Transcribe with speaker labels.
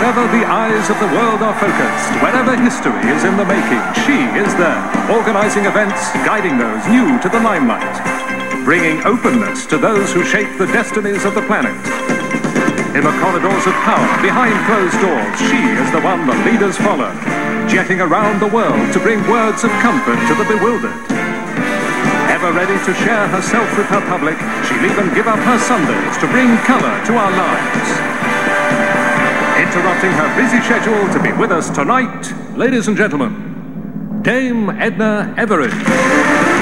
Speaker 1: Wherever the eyes of the world are focused, wherever history is in the making, she is there, organizing events, guiding those new to the limelight, bringing openness to those who shape the destinies of the planet. In the corridors of power, behind closed doors, she is the one the leaders follow, jetting around the world to bring words of comfort to the bewildered. Ever ready to share herself with her public, she'll even give up her Sundays to bring color to our lives. Interrupting her busy schedule to be with us tonight, ladies and gentlemen, Dame Edna Everage.